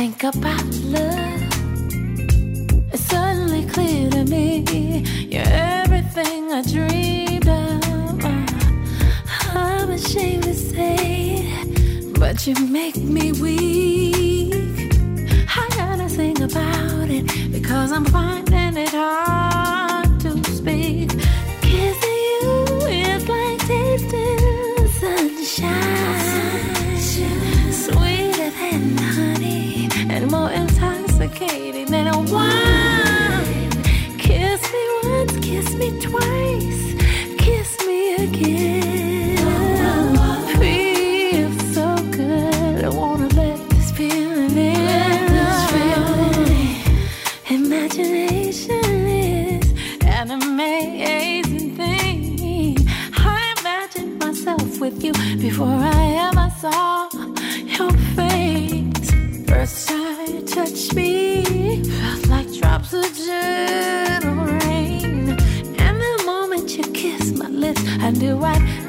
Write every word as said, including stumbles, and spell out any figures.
think about love, it's suddenly clear to me. You're everything I dreamed of. I'm ashamed to say it, but you make me weak. I gotta sing about it because I'm finding it hard to speak. Kissing you is like tasting sunshine, sweeter than honey and more intoxicating than a wine. Kiss me once, kiss me twice, kiss me again. Feels so good, I wanna let this feeling in. Imagination is an amazing thing. I imagined myself with you before I ever saw your face. First time you touched me, felt like drops of gentle rain. And the moment you kissed my lips, I knew I'd